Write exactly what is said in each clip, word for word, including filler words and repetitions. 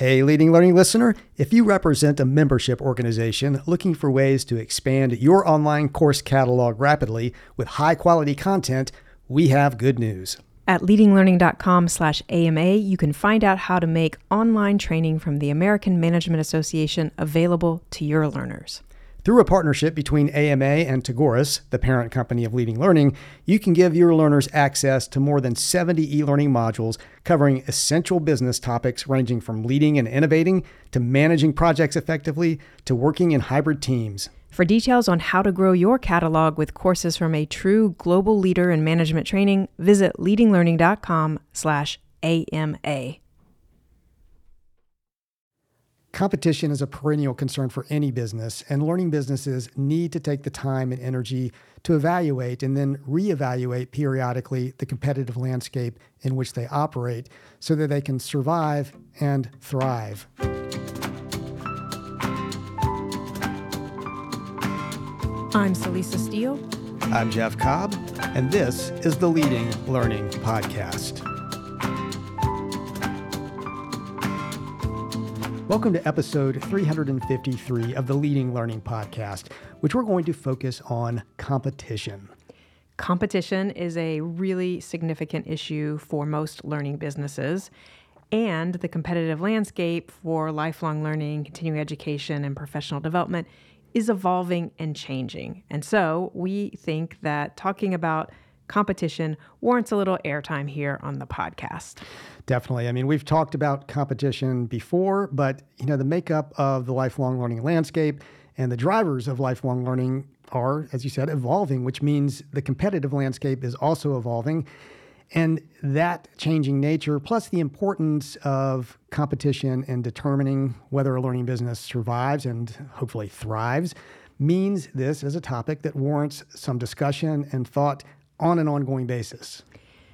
Hey, Leading Learning listener, if you represent a membership organization looking for ways to expand your online course catalog rapidly with high-quality content, we have good news. At leadinglearning.com slash AMA, you can find out how to make online training from the American Management Association available to your learners. Through a partnership between A M A and Tagoras, the parent company of Leading Learning, you can give your learners access to more than seventy e-learning modules covering essential business topics ranging from leading and innovating to managing projects effectively to working in hybrid teams. For details on how to grow your catalog with courses from a true global leader in management training, visit leadinglearning.com slash AMA. Competition is a perennial concern for any business, and learning businesses need to take the time and energy to evaluate and then reevaluate periodically the competitive landscape in which they operate so that they can survive and thrive. I'm Celisa Steele. I'm Jeff Cobb, and this is the Leading Learning Podcast. Welcome to episode three hundred fifty-three of the Leading Learning Podcast, which we're going to focus on competition. Competition is a really significant issue for most learning businesses, and the competitive landscape for lifelong learning, continuing education, and professional development is evolving and changing. And so we think that talking about competition warrants a little airtime here on the podcast. Definitely. I mean, we've talked about competition before, but you know, the makeup of the lifelong learning landscape and the drivers of lifelong learning are, as you said, evolving, which means the competitive landscape is also evolving. And that changing nature, plus the importance of competition in determining whether a learning business survives and hopefully thrives, means this is a topic that warrants some discussion and thought on an ongoing basis.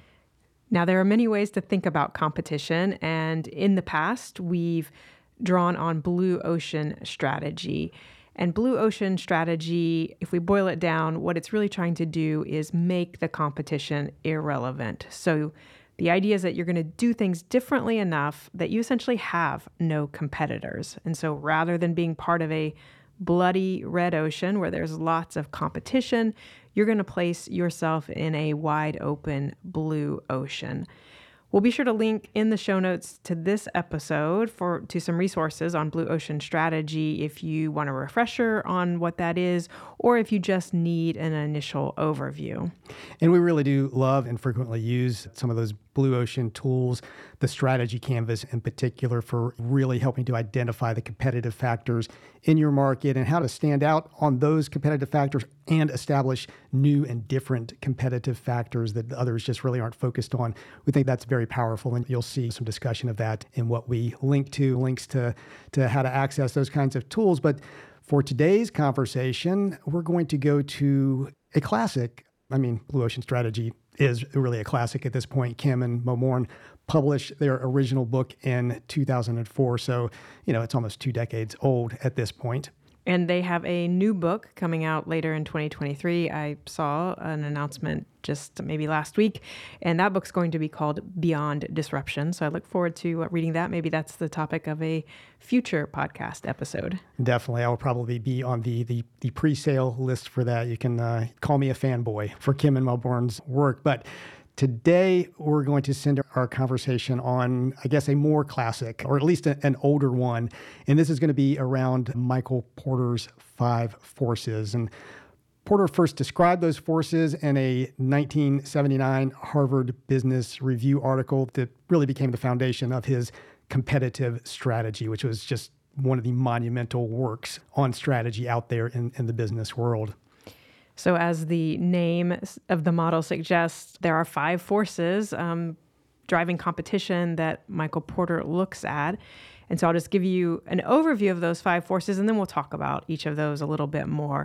Now, there are many ways to think about competition, and in the past, we've drawn on blue ocean strategy. And blue ocean strategy, if we boil it down, what it's really trying to do is make the competition irrelevant. So the idea is that you're going to do things differently enough that you essentially have no competitors. And so rather than being part of a bloody red ocean where there's lots of competition, you're going to place yourself in a wide open blue ocean. We'll be sure to link in the show notes to this episode for to some resources on blue ocean strategy if you want a refresher on what that is, or if you just need an initial overview. And we really do love and frequently use some of those blue ocean tools, the strategy canvas in particular, for really helping to identify the competitive factors in your market and how to stand out on those competitive factors and establish new and different competitive factors that others just really aren't focused on. We think that's very powerful, and you'll see some discussion of that in what we link to, links to, to how to access those kinds of tools. But for today's conversation, we're going to go to a classic. I mean, Blue Ocean Strategy is really a classic at this point. Kim and Mo Moore published their original book in two thousand four. So, you know, it's almost two decades old at this point. And they have a new book coming out later in twenty twenty-three. I saw an announcement just maybe last week, and that book's going to be called Beyond Disruption. So I look forward to reading that. Maybe that's the topic of a future podcast episode. Definitely. I will probably be on the the, the pre-sale list for that. You can uh, call me a fanboy for Kim and Melbourne's work. But today, we're going to send our conversation on, I guess, a more classic, or at least a, an older one. And this is going to be around Michael Porter's five forces. And Porter first described those forces in a nineteen seventy-nine Harvard Business Review article that really became the foundation of his competitive strategy, which was just one of the monumental works on strategy out there in, in the business world. So as the name of the model suggests, there are five forces um, driving competition that Michael Porter looks at. And so I'll just give you an overview of those five forces, and then we'll talk about each of those a little bit more.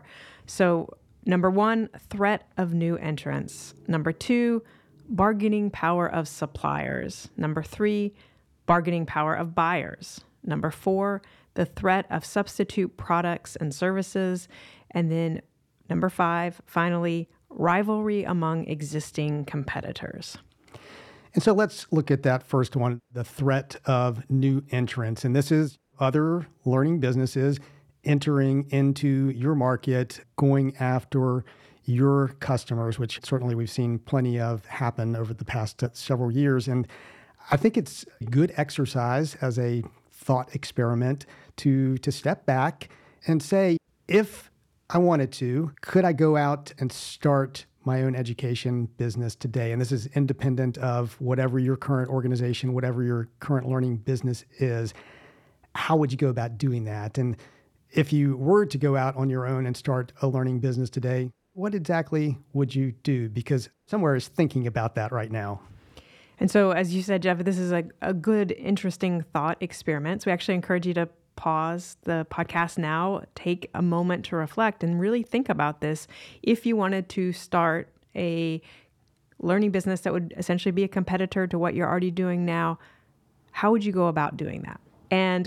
So number one, threat of new entrants. Number two, bargaining power of suppliers. Number three, bargaining power of buyers. Number four, the threat of substitute products and services. And then number five, finally, rivalry among existing competitors. And so let's look at that first one, the threat of new entrants. And this is other learning businesses entering into your market, going after your customers, which certainly we've seen plenty of happen over the past several years. And I think it's good exercise as a thought experiment to, to step back and say, if I wanted to, could I go out and start my own education business today? And this is independent of whatever your current organization, whatever your current learning business is. How would you go about doing that? And if you were to go out on your own and start a learning business today, what exactly would you do? Because somewhere is thinking about that right now. And so, as you said, Jeff, this is a, a good, interesting thought experiment. So we actually encourage you to pause the podcast now, take a moment to reflect and really think about this. If you wanted to start a learning business that would essentially be a competitor to what you're already doing now, how would you go about doing that? And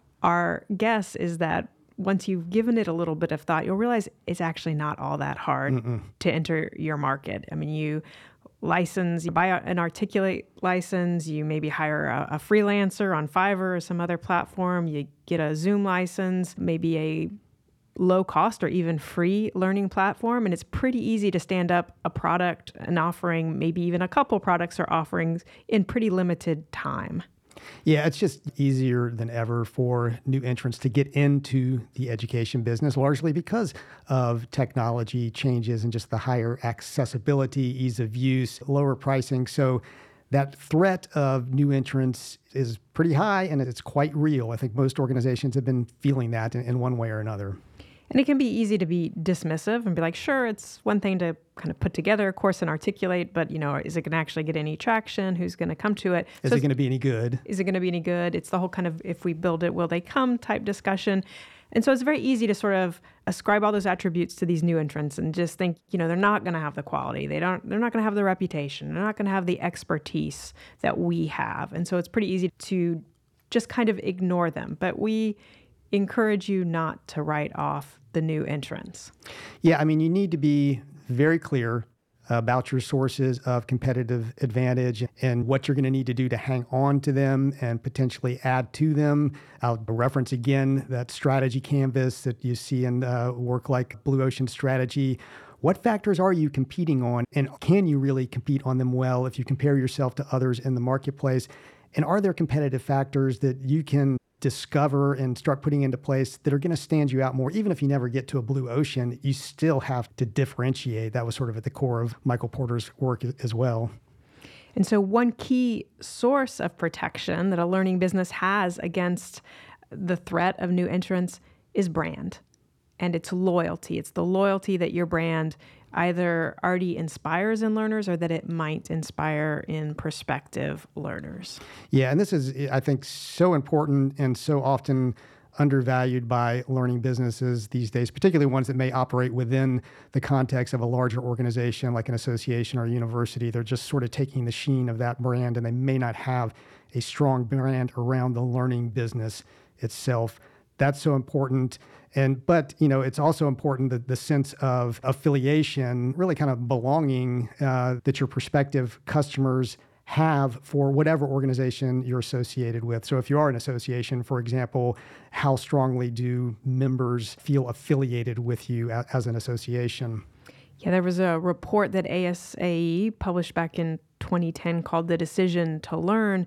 our guess is that once you've given it a little bit of thought, you'll realize it's actually not all that hard Mm-mm. to enter your market. I mean, you license, you buy an Articulate license, you maybe hire a, a freelancer on Fiverr or some other platform, you get a Zoom license, maybe a low cost or even free learning platform. And it's pretty easy to stand up a product, an offering, maybe even a couple products or offerings in pretty limited time. Yeah, it's just easier than ever for new entrants to get into the education business, largely because of technology changes and just the higher accessibility, ease of use, lower pricing. So that threat of new entrants is pretty high and it's quite real. I think most organizations have been feeling that in, in one way or another. And it can be easy to be dismissive and be like, sure, it's one thing to kind of put together a course and articulate, but, you know, is it going to actually get any traction? Who's going to come to it? Is so it going to be any good? Is it going to be any good? It's the whole kind of, if we build it, will they come type discussion. And so it's very easy to sort of ascribe all those attributes to these new entrants and just think, you know, they're not going to have the quality. They don't, they're not going to have the reputation. They're not going to have the expertise that we have. And so it's pretty easy to just kind of ignore them. But we encourage you not to write off the new entrants. Yeah, I mean, you need to be very clear about your sources of competitive advantage and what you're going to need to do to hang on to them and potentially add to them. I'll reference again that strategy canvas that you see in uh, work like Blue Ocean Strategy. What factors are you competing on, and can you really compete on them well if you compare yourself to others in the marketplace? And are there competitive factors that you can discover and start putting into place that are going to stand you out more? Even if you never get to a blue ocean, you still have to differentiate. That was sort of at the core of Michael Porter's work as well. And so one key source of protection that a learning business has against the threat of new entrants is brand. And it's loyalty. It's the loyalty that your brand either already inspires in learners or that it might inspire in prospective learners. Yeah, and this is, I think, so important and so often undervalued by learning businesses these days, particularly ones that may operate within the context of a larger organization like an association or a university. They're just sort of taking the sheen of that brand, and they may not have a strong brand around the learning business itself. That's so important. And, but, you know, it's also important that the sense of affiliation, really kind of belonging uh, that your prospective customers have for whatever organization you're associated with. So if you are an association, for example, how strongly do members feel affiliated with you a- as an association? Yeah, there was a report that A S A E published back in twenty ten called The Decision to Learn.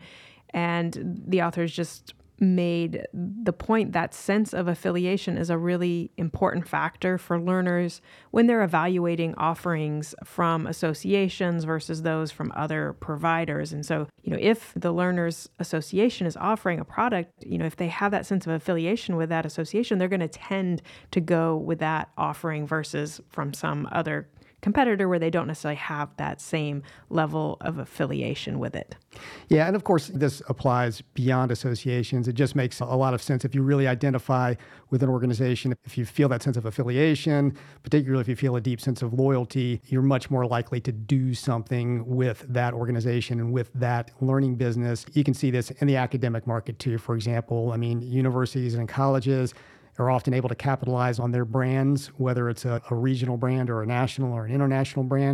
And the authors just made the point that sense of affiliation is a really important factor for learners when they're evaluating offerings from associations versus those from other providers. And so, you know, if the learners association is offering a product, you know, if they have that sense of affiliation with that association, they're going to tend to go with that offering versus from some other competitor where they don't necessarily have that same level of affiliation with it. Yeah, and of course, this applies beyond associations. It just makes a lot of sense if you really identify with an organization, if you feel that sense of affiliation, particularly if you feel a deep sense of loyalty, you're much more likely to do something with that organization and with that learning business. You can see this in the academic market too, for example. I mean, universities and colleges are often able to capitalize on their brands, whether it's a, a regional brand or a national or an international brand.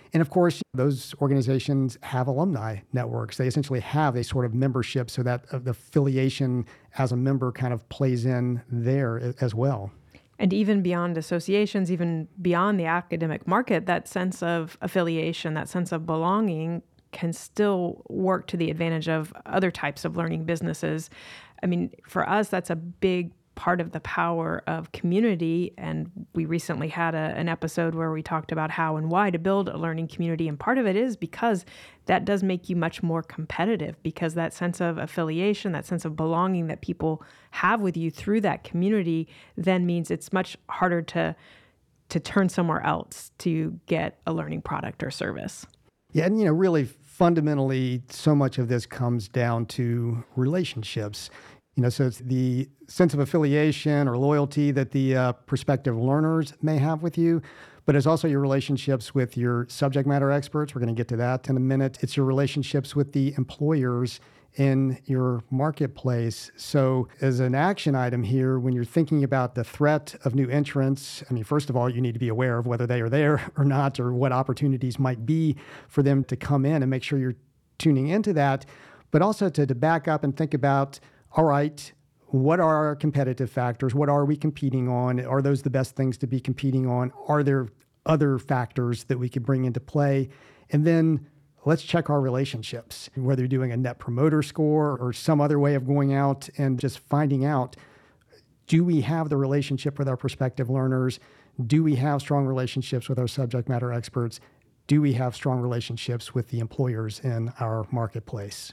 And of course, those organizations have alumni networks. They essentially have a sort of membership, so that uh, the affiliation as a member kind of plays in there as well. And even beyond associations, even beyond the academic market, that sense of affiliation, that sense of belonging can still work to the advantage of other types of learning businesses. I mean, for us, that's a big part of the power of community. And we recently had a, an episode where we talked about how and why to build a learning community. And part of it is because that does make you much more competitive, because that sense of affiliation, that sense of belonging that people have with you through that community then means it's much harder to to turn somewhere else to get a learning product or service. Yeah, and you know, really fundamentally, so much of this comes down to relationships. You know, so it's the sense of affiliation or loyalty that the uh, prospective learners may have with you, but it's also your relationships with your subject matter experts. We're going to get to that in a minute. It's your relationships with the employers in your marketplace. So as an action item here, when you're thinking about the threat of new entrants, I mean, first of all, you need to be aware of whether they are there or not, or what opportunities might be for them to come in, and make sure you're tuning into that, but also to, to back up and think about, all right, what are our competitive factors? What are we competing on? Are those the best things to be competing on? Are there other factors that we could bring into play? And then let's check our relationships, whether you're doing a net promoter score or some other way of going out and just finding out, do we have the relationship with our prospective learners? Do we have strong relationships with our subject matter experts? Do we have strong relationships with the employers in our marketplace?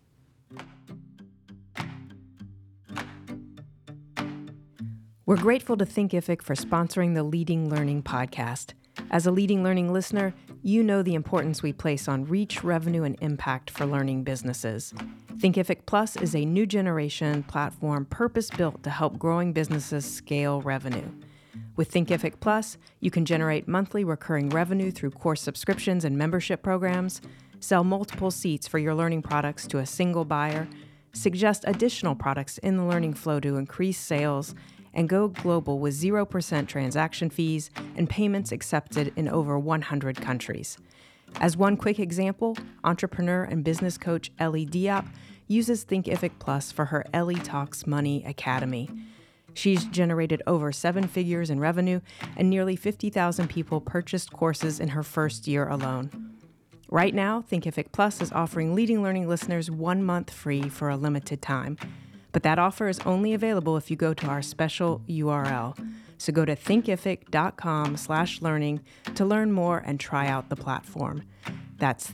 We're grateful to Thinkific for sponsoring the Leading Learning podcast. As a Leading Learning listener, you know the importance we place on reach, revenue, and impact for learning businesses. Thinkific Plus is a new generation platform purpose-built to help growing businesses scale revenue. With Thinkific Plus, you can generate monthly recurring revenue through course subscriptions and membership programs, sell multiple seats for your learning products to a single buyer, suggest additional products in the learning flow to increase sales, and go global with zero percent transaction fees and payments accepted in over one hundred countries. As one quick example, entrepreneur and business coach Ellie Diop uses Thinkific Plus for her Ellie Talks Money Academy. She's generated over seven figures in revenue, and nearly fifty thousand people purchased courses in her first year alone. Right now, Thinkific Plus is offering Leading Learning listeners one month free for a limited time. But that offer is only available if you go to our special U R L. So go to thinkific.com slash learning to learn more and try out the platform. That's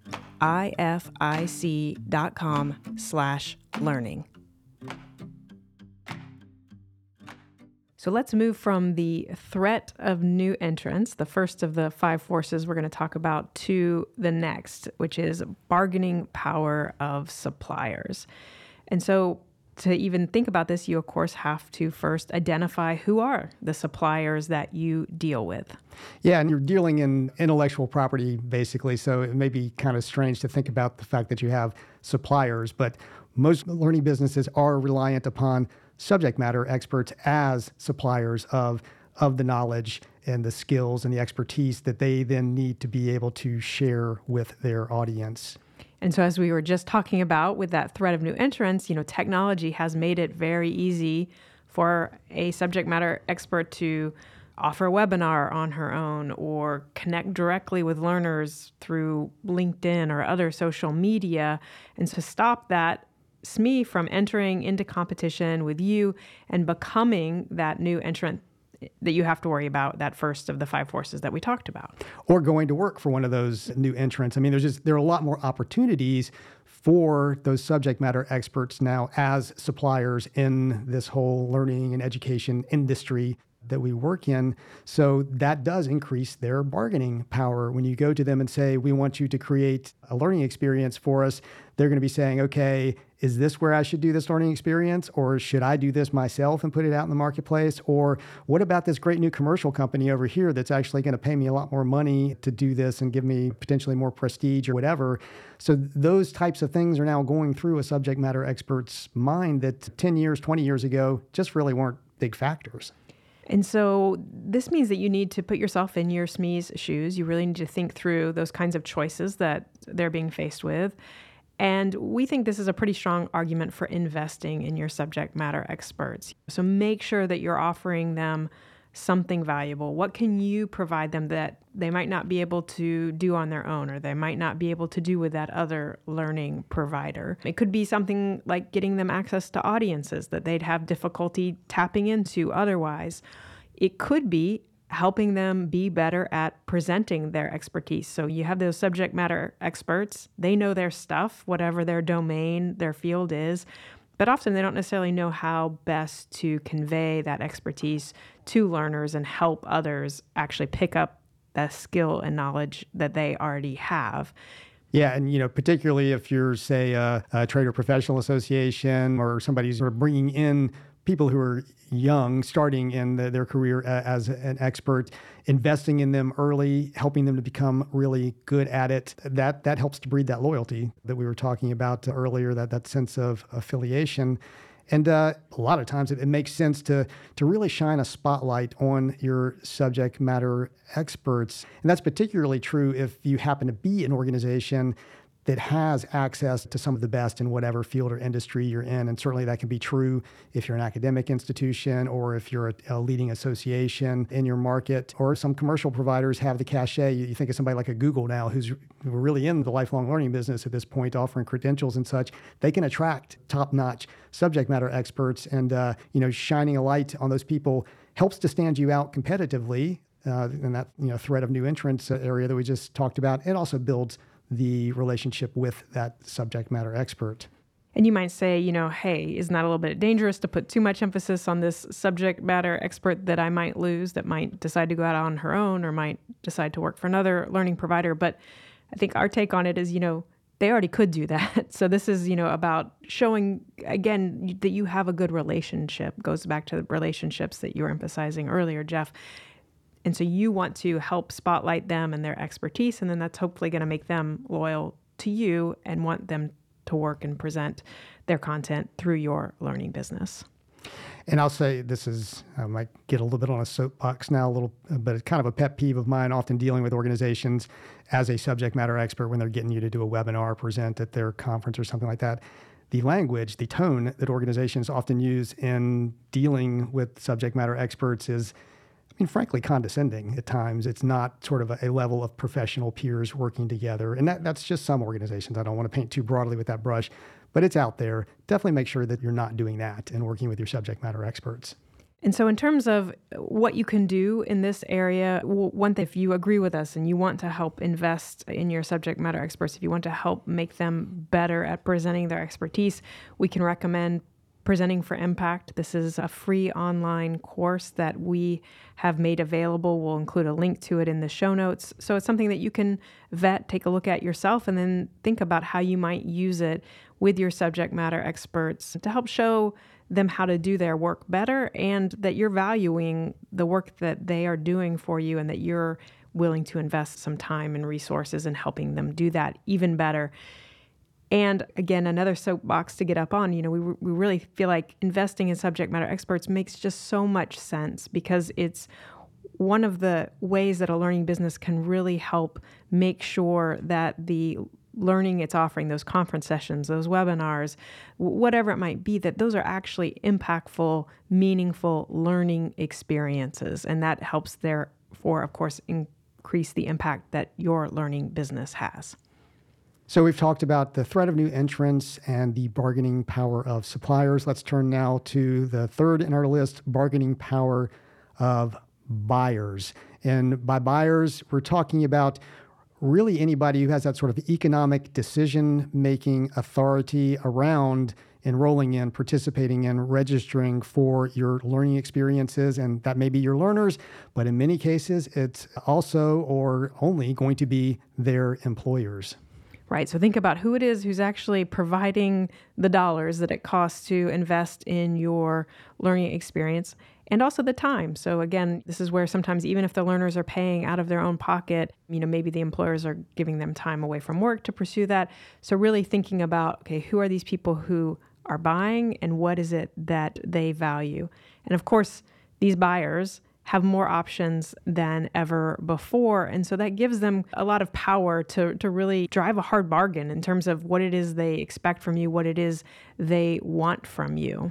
thinkific.com slash learning. So let's move from the threat of new entrants, the first of the five forces we're going to talk about, to the next, which is bargaining power of suppliers. And so to even think about this, you, of course, have to first identify who are the suppliers that you deal with. Yeah, and you're dealing in intellectual property, basically, so it may be kind of strange to think about the fact that you have suppliers, but most learning businesses are reliant upon subject matter experts as suppliers of, of the knowledge and the skills and the expertise that they then need to be able to share with their audience. And so as we were just talking about with that threat of new entrants, you know, technology has made it very easy for a subject matter expert to offer a webinar on her own or connect directly with learners through LinkedIn or other social media. And to stop that S M E from entering into competition with you and becoming that new entrant that you have to worry about, that first of the five forces that we talked about. Or going to work for one of those new entrants. I mean, there's just, there are a lot more opportunities for those subject matter experts now as suppliers in this whole learning and education industry that we work in. So that does increase their bargaining power. When you go to them and say, we want you to create a learning experience for us, they're going to be saying, okay, is this where I should do this learning experience? Or should I do this myself and put it out in the marketplace? Or what about this great new commercial company over here that's actually going to pay me a lot more money to do this and give me potentially more prestige or whatever? So those types of things are now going through a subject matter expert's mind that ten years, twenty years ago just really weren't big factors. And so this means that you need to put yourself in your S M E's shoes. You really need to think through those kinds of choices that they're being faced with. And we think this is a pretty strong argument for investing in your subject matter experts. So make sure that you're offering them something valuable. What can you provide them that they might not be able to do on their own, or they might not be able to do with that other learning provider? It could be something like getting them access to audiences that they'd have difficulty tapping into otherwise. It could be helping them be better at presenting their expertise. So you have those subject matter experts. They know their stuff, whatever their domain, their field is. But often they don't necessarily know how best to convey that expertise to learners and help others actually pick up the skill and knowledge that they already have. Yeah, and you know, particularly if you're, say, a, a trade or professional association or somebody who's sort of bringing in people who are young, starting in the, their career uh, as an expert, investing in them early, helping them to become really good at it, that that helps to breed that loyalty that we were talking about earlier, that, that sense of affiliation. And uh, a lot of times it, it makes sense to, to really shine a spotlight on your subject matter experts. And that's particularly true if you happen to be an organization that has access to some of the best in whatever field or industry you're in. And certainly that can be true if you're an academic institution or if you're a, a leading association in your market, or some commercial providers have the cachet. You, you think of somebody like a Google now who's really in the lifelong learning business at this point, offering credentials and such. They can attract top-notch subject matter experts, and uh, you know, shining a light on those people helps to stand you out competitively uh, in that you know threat of new entrants area that we just talked about. It also builds the relationship with that subject matter expert. And you might say, you know, hey, isn't that a little bit dangerous to put too much emphasis on this subject matter expert that I might lose, that might decide to go out on her own or might decide to work for another learning provider? But I think our take on it is, you know, they already could do that. So this is, you know, about showing, again, that you have a good relationship. Goes back to the relationships that you were emphasizing earlier, Jeff. And so you want to help spotlight them and their expertise, and then that's hopefully going to make them loyal to you and want them to work and present their content through your learning business. And I'll say this is, I might get a little bit on a soapbox now, a little, but it's kind of a pet peeve of mine, often dealing with organizations as a subject matter expert when they're getting you to do a webinar, present at their conference or something like that. The language, the tone that organizations often use in dealing with subject matter experts is, I mean, frankly, condescending at times. It's not sort of a, a level of professional peers working together. And that, that's just some organizations. I don't want to paint too broadly with that brush, but it's out there. Definitely make sure that you're not doing that and working with your subject matter experts. And so in terms of what you can do in this area, one thing, if you agree with us and you want to help invest in your subject matter experts, if you want to help make them better at presenting their expertise, we can recommend Presenting for Impact. This is a free online course that we have made available. We'll include a link to it in the show notes. So it's something that you can vet, take a look at yourself, and then think about how you might use it with your subject matter experts to help show them how to do their work better, and that you're valuing the work that they are doing for you, and that you're willing to invest some time and resources in helping them do that even better. And again, another soapbox to get up on, you know, we we really feel like investing in subject matter experts makes just so much sense, because it's one of the ways that a learning business can really help make sure that the learning it's offering, those conference sessions, those webinars, whatever it might be, that those are actually impactful, meaningful learning experiences. And that helps therefore, of course, increase the impact that your learning business has. So we've talked about the threat of new entrants and the bargaining power of suppliers. Let's turn now to the third in our list, bargaining power of buyers. And by buyers, we're talking about really anybody who has that sort of economic decision-making authority around enrolling in, participating in, registering for your learning experiences. And that may be your learners, but in many cases, it's also or only going to be their employers. Right. So think about who it is who's actually providing the dollars that it costs to invest in your learning experience, and also the time. So again, this is where sometimes even if the learners are paying out of their own pocket, you know, maybe the employers are giving them time away from work to pursue that. So really thinking about, okay, who are these people who are buying and what is it that they value? And of course, these buyers have more options than ever before. And so that gives them a lot of power to, to really drive a hard bargain in terms of what it is they expect from you, what it is they want from you.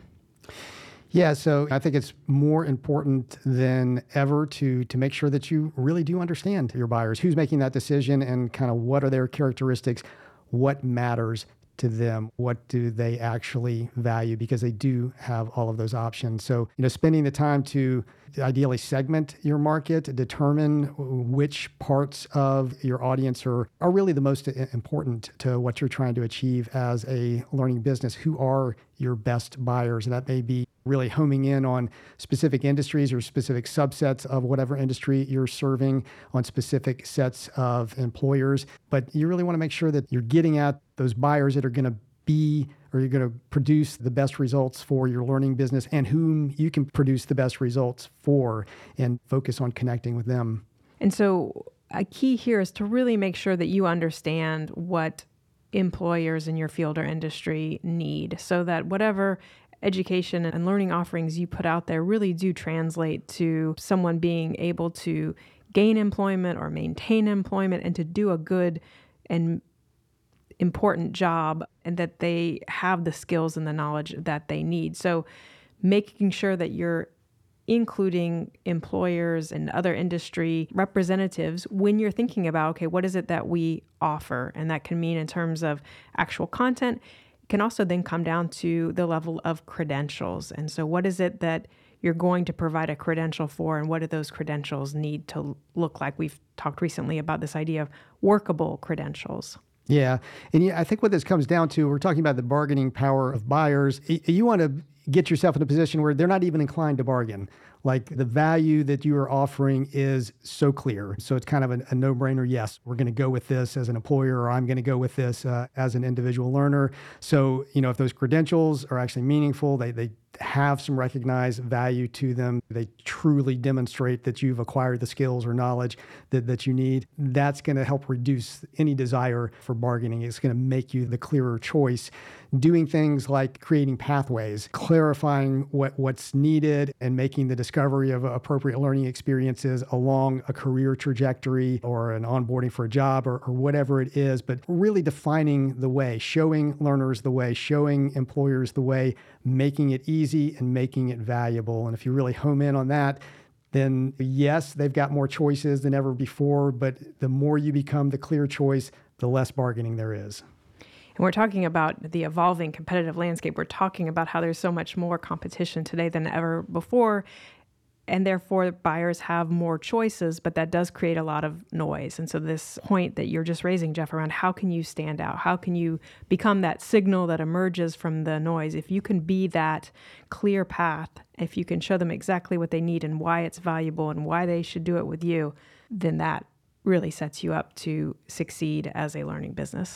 Yeah, so I think it's more important than ever to to make sure that you really do understand your buyers, who's making that decision and kind of what are their characteristics, what matters to them, what do they actually value, because they do have all of those options. So, you know, spending the time to ideally segment your market, determine which parts of your audience are, are really the most important to what you're trying to achieve as a learning business. Who are your best buyers? And that may be really homing in on specific industries or specific subsets of whatever industry you're serving, on specific sets of employers. But you really want to make sure that you're getting at those buyers that are going to be, or you're going to produce the best results for your learning business, and whom you can produce the best results for, and focus on connecting with them. And so a key here is to really make sure that you understand what employers in your field or industry need, so that whatever education and learning offerings you put out there really do translate to someone being able to gain employment or maintain employment and to do a good and important job, and that they have the skills and the knowledge that they need. So making sure that you're including employers and other industry representatives when you're thinking about, okay, what is it that we offer? And that can mean in terms of actual content. It can also then come down to the level of credentials. And so what is it that you're going to provide a credential for, and what do those credentials need to look like? We've talked recently about this idea of workable credentials. Yeah. And yeah, I think what this comes down to, we're talking about the bargaining power of buyers. You want to get yourself in a position where they're not even inclined to bargain. Like, the value that you are offering is so clear. So it's kind of a, a no-brainer. Yes, we're going to go with this as an employer, or I'm going to go with this uh, as an individual learner. So, you know, if those credentials are actually meaningful, they they have some recognized value to them, they truly demonstrate that you've acquired the skills or knowledge that, that you need, that's going to help reduce any desire for bargaining. It's going to make you the clearer choice. Doing things like creating pathways, clarifying what, what's needed, and making the discovery of appropriate learning experiences along a career trajectory or an onboarding for a job, or, or whatever it is, but really defining the way, showing learners the way, showing employers the way, making it easy and making it valuable. And if you really home in on that, then yes, they've got more choices than ever before, but the more you become the clear choice, the less bargaining there is. And we're talking about the evolving competitive landscape. We're talking about how there's so much more competition today than ever before, and therefore buyers have more choices, but that does create a lot of noise. And so this point that you're just raising, Jeff, around how can you stand out? How can you become that signal that emerges from the noise? If you can be that clear path, if you can show them exactly what they need and why it's valuable and why they should do it with you, then that really sets you up to succeed as a learning business.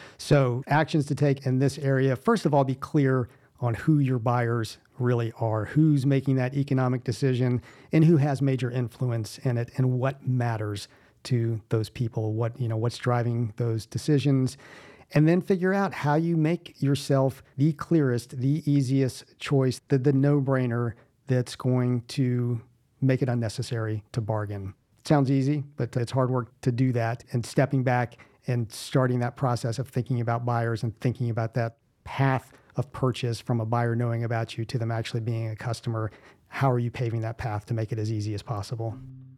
So actions to take in this area: first of all, be clear on who your buyers really are, who's making that economic decision, and who has major influence in it, and what matters to those people, what, you know, what's driving those decisions. And then figure out how you make yourself the clearest, the easiest choice, the, the no-brainer that's going to make it unnecessary to bargain. It sounds easy, but it's hard work to do that. And stepping back and starting that process of thinking about buyers and thinking about that path of purchase, from a buyer knowing about you to them actually being a customer. How are you paving that path to make it as easy as possible?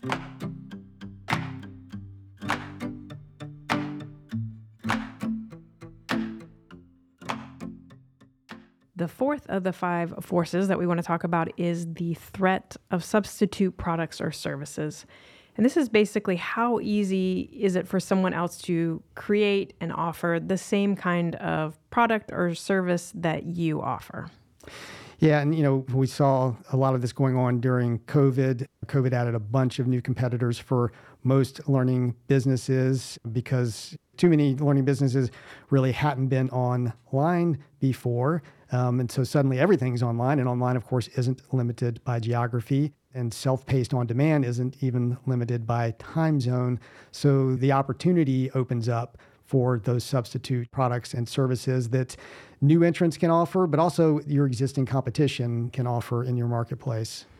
The fourth of the five forces that we want to talk about is the threat of substitute products or services. And this is basically, how easy is it for someone else to create and offer the same kind of product or service that you offer? Yeah, and you know, we saw a lot of this going on during COVID. COVID added a bunch of new competitors for most learning businesses, because too many learning businesses really hadn't been online before. Um, and so suddenly everything's online, and online, of course, isn't limited by geography, and self-paced on demand isn't even limited by time zone. So the opportunity opens up for those substitute products and services that new entrants can offer, but also your existing competition can offer in your marketplace.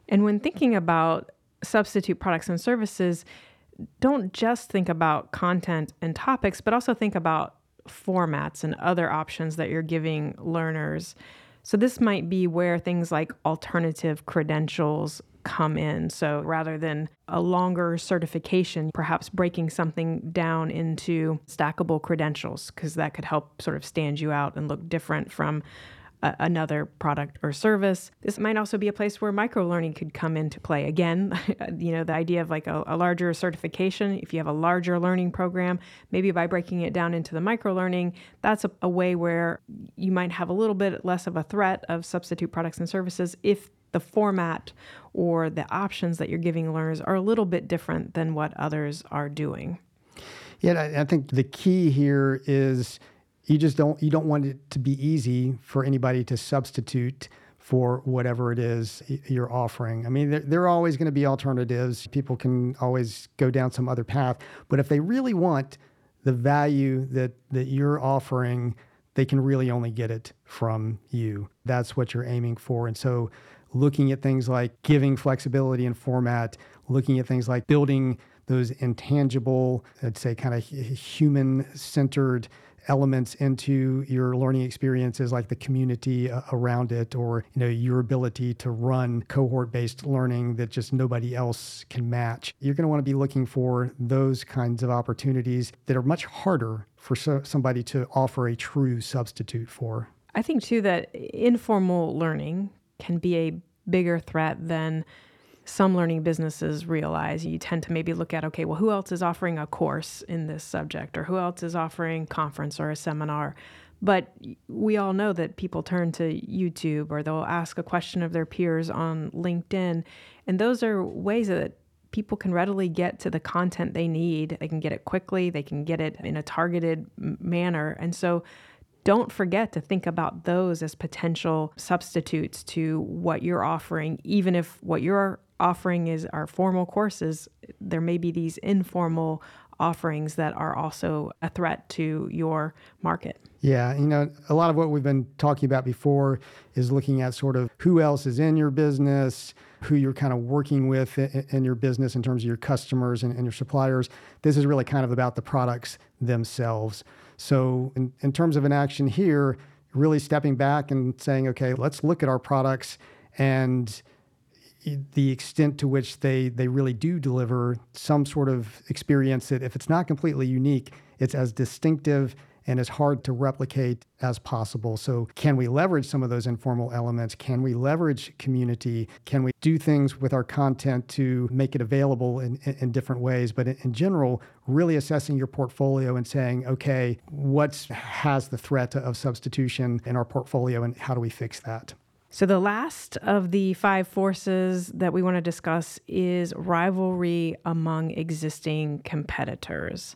And when thinking about substitute products and services, don't just think about content and topics, but also think about formats and other options that you're giving learners. So this might be where things like alternative credentials come in. So rather than a longer certification, perhaps breaking something down into stackable credentials, because that could help sort of stand you out and look different from a- another product or service. This might also be a place where microlearning could come into play. Again, you know, the idea of like a, a larger certification, if you have a larger learning program, maybe by breaking it down into the microlearning, that's a, a way where you might have a little bit less of a threat of substitute products and services if the format or the options that you're giving learners are a little bit different than what others are doing. Yeah, I, I think the key here is you just don't you don't want it to be easy for anybody to substitute for whatever it is you're offering. I mean, there, there are always going to be alternatives. People can always go down some other path, but if they really want the value that that you're offering, they can really only get it from you. That's what you're aiming for. And so looking at things like giving flexibility in format, looking at things like building those intangible, I'd say kind of human-centered elements into your learning experiences, like the community uh, around it, or you know your ability to run cohort-based learning that just nobody else can match. You're going to want to be looking for those kinds of opportunities that are much harder for so, somebody to offer a true substitute for. I think too that informal learning can be a bigger threat than some learning businesses realize. You tend to maybe look at, okay, well, who else is offering a course in this subject, or who else is offering a conference or a seminar? But we all know that people turn to YouTube, or they'll ask a question of their peers on LinkedIn. And those are ways that people can readily get to the content they need. They can get it quickly. They can get it in a targeted manner. And so don't forget to think about those as potential substitutes to what you're offering. Even if what you're offering is our formal courses, there may be these informal offerings that are also a threat to your market. Yeah, you know, a lot of what we've been talking about before is looking at sort of who else is in your business, who you're kind of working with in, in your business in terms of your customers and, and your suppliers. This is really kind of about the products themselves. So in, in terms of an action here, really stepping back and saying, okay, let's look at our products and the extent to which they, they really do deliver some sort of experience that, if it's not completely unique, it's as distinctive and as hard to replicate as possible. So can we leverage some of those informal elements? Can we leverage community? Can we do things with our content to make it available in, in, in different ways? But in, in general, really assessing your portfolio and saying, okay, what has the threat of substitution in our portfolio and how do we fix that? So the last of the five forces that we want to discuss is rivalry among existing competitors.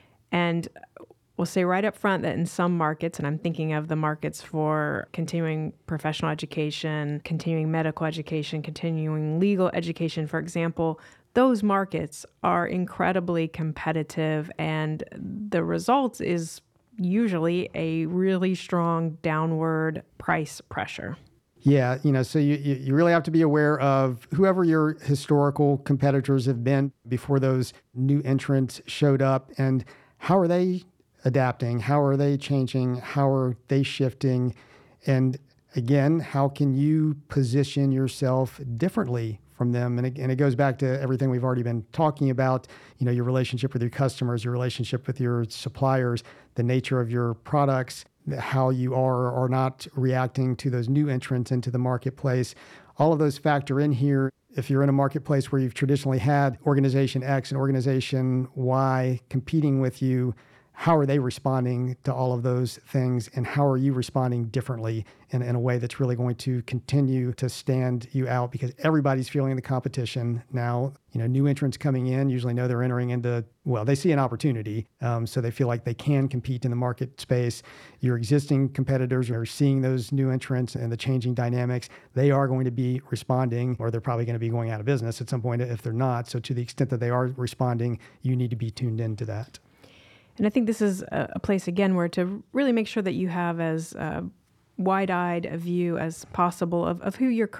And we'll say right up front that in some markets, and I'm thinking of the markets for continuing professional education, continuing medical education, continuing legal education, for example, those markets are incredibly competitive, and the result is usually a really strong downward price pressure. Yeah, you know, so you, you really have to be aware of whoever your historical competitors have been before those new entrants showed up, and how are they adapting? How are they changing? How are they shifting? And again, how can you position yourself differently from them? And it, and it goes back to everything we've already been talking about, you know, your relationship with your customers, your relationship with your suppliers, the nature of your products, how you are or are not reacting to those new entrants into the marketplace. All of those factor in here. If you're in a marketplace where you've traditionally had organization X and organization Y competing with you, how are they responding to all of those things? And how are you responding differently in, in a way that's really going to continue to stand you out? Because everybody's feeling the competition now. You know, new entrants coming in usually know they're entering into, well, they see an opportunity. Um, so they feel like they can compete in the market space. Your existing competitors are seeing those new entrants and the changing dynamics. They are going to be responding, or they're probably going to be going out of business at some point if they're not. So to the extent that they are responding, you need to be tuned into that. And I think this is a, a place, again, where to really make sure that you have as uh, wide-eyed a view as possible of, of who your current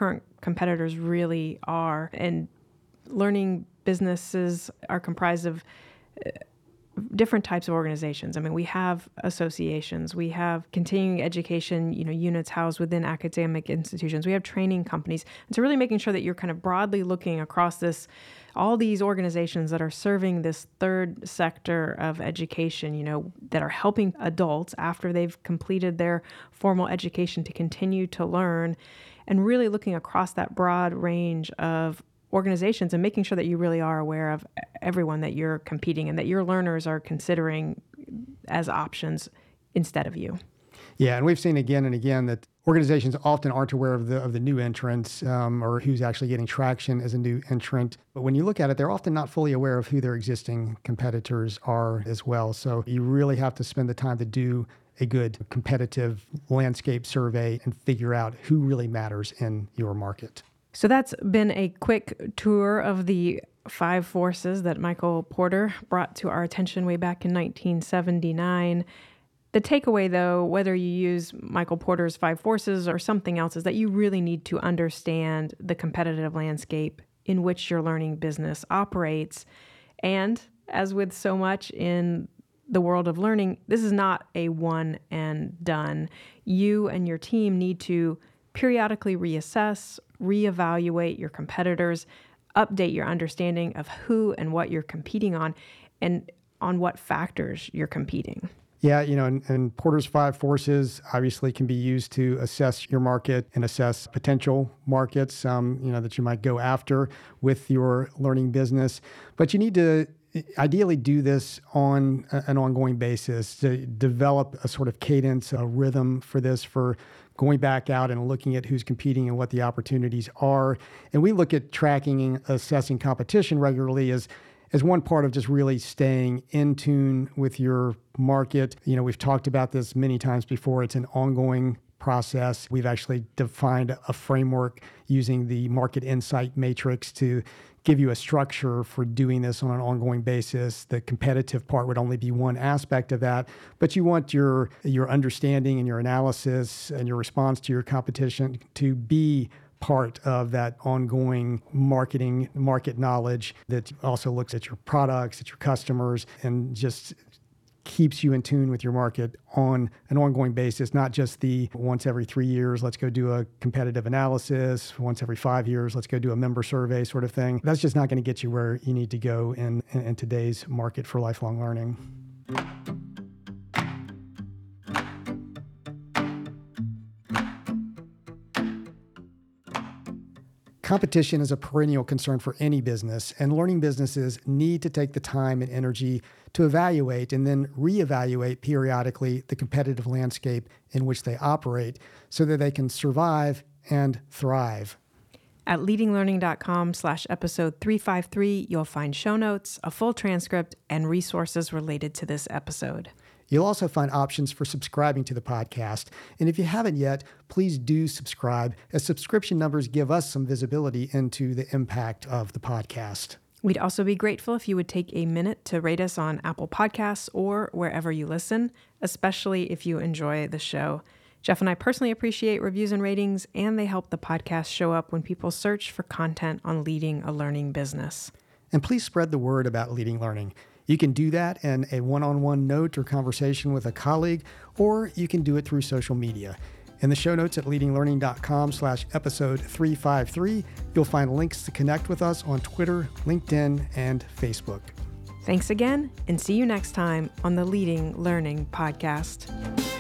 competitors really are. And learning businesses are comprised of uh, different types of organizations. I mean, we have associations, we have continuing education, you know, units housed within academic institutions, we have training companies. And so really making sure that you're kind of broadly looking across this, all these organizations that are serving this third sector of education, you know, that are helping adults after they've completed their formal education to continue to learn, and really looking across that broad range of organizations and making sure that you really are aware of everyone that you're competing and that your learners are considering as options instead of you. Yeah, and we've seen again and again that organizations often aren't aware of the of the new entrants um, or who's actually getting traction as a new entrant. But when you look at it, they're often not fully aware of who their existing competitors are as well. So you really have to spend the time to do a good competitive landscape survey and figure out who really matters in your market. So that's been a quick tour of the five forces that Michael Porter brought to our attention way back in nineteen seventy-nine. The takeaway, though, whether you use Michael Porter's five forces or something else, is that you really need to understand the competitive landscape in which your learning business operates. And as with so much in the world of learning, this is not a one and done. You and your team need to periodically reassess, reevaluate your competitors, update your understanding of who and what you're competing on, and on what factors you're competing. Yeah, you know, and, and Porter's five forces obviously can be used to assess your market and assess potential markets, um, you know, that you might go after with your learning business. But you need to ideally do this on an ongoing basis to develop a sort of cadence, a rhythm for this, for going back out and looking at who's competing and what the opportunities are. And we look at tracking and assessing competition regularly as as one part of just really staying in tune with your market. You know, we've talked about this many times before. It's an ongoing process. We've actually defined a framework using the market insight matrix to give you a structure for doing this on an ongoing basis. The competitive part would only be one aspect of that, but you want your your understanding and your analysis and your response to your competition to be part of that ongoing marketing, market knowledge that also looks at your products, at your customers, and just keeps you in tune with your market on an ongoing basis, not just the once every three years, let's go do a competitive analysis, once every five years, let's go do a member survey sort of thing. That's just not going to get you where you need to go in, in, in today's market for lifelong learning. Competition is a perennial concern for any business, and learning businesses need to take the time and energy to evaluate and then reevaluate periodically the competitive landscape in which they operate so that they can survive and thrive. At leadinglearning.com slash episode three fifty-three, you'll find show notes, a full transcript, and resources related to this episode. You'll also find options for subscribing to the podcast. And if you haven't yet, please do subscribe, as subscription numbers give us some visibility into the impact of the podcast. We'd also be grateful if you would take a minute to rate us on Apple Podcasts or wherever you listen, especially if you enjoy the show. Jeff and I personally appreciate reviews and ratings, and they help the podcast show up when people search for content on leading a learning business. And please spread the word about Leading Learning. You can do that in a one-on-one note or conversation with a colleague, or you can do it through social media. In the show notes at leadinglearning.com slash episode 353, you'll find links to connect with us on Twitter, LinkedIn, and Facebook. Thanks again, and see you next time on the Leading Learning Podcast.